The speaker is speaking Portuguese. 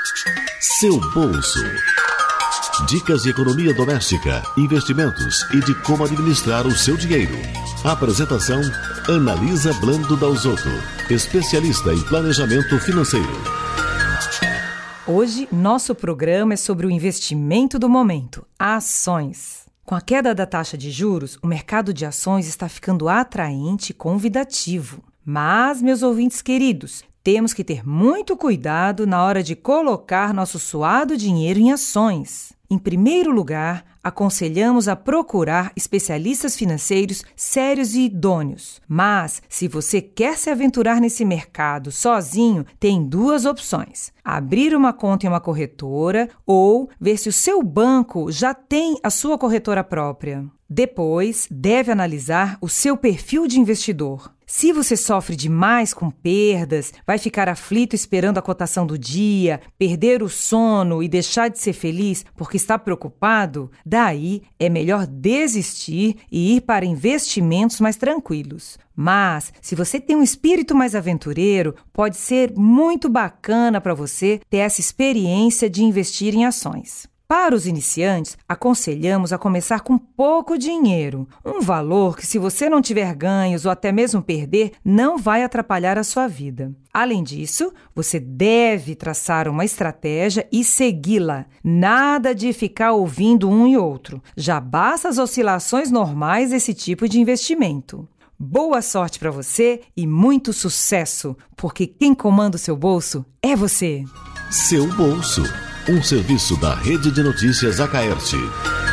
Seu bolso. Dicas de economia doméstica, investimentos e de como administrar o seu dinheiro. Apresentação: Analisa Blando Dalzotto, especialista em planejamento financeiro. Hoje, nosso programa é sobre o investimento do momento, ações. Com a queda da taxa de juros, o mercado de ações está ficando atraente e convidativo. Mas, meus ouvintes queridos, temos que ter muito cuidado na hora de colocar nosso suado dinheiro em ações. Em primeiro lugar, aconselhamos a procurar especialistas financeiros sérios e idôneos. Mas, se você quer se aventurar nesse mercado sozinho, tem duas opções: abrir uma conta em uma corretora ou ver se o seu banco já tem a sua corretora própria. Depois, deve analisar o seu perfil de investidor. Se você sofre demais com perdas, vai ficar aflito esperando a cotação do dia, perder o sono e deixar de ser feliz porque está preocupado, daí é melhor desistir e ir para investimentos mais tranquilos. Mas, se você tem um espírito mais aventureiro, pode ser muito bacana para você ter essa experiência de investir em ações. Para os iniciantes, aconselhamos a começar com pouco dinheiro, um valor que, se você não tiver ganhos ou até mesmo perder, não vai atrapalhar a sua vida. Além disso, você deve traçar uma estratégia e segui-la. Nada de ficar ouvindo um e outro. Já basta as oscilações normais desse tipo de investimento. Boa sorte para você e muito sucesso, porque quem comanda o seu bolso é você. Seu bolso. Um serviço da Rede de Notícias Acaerte.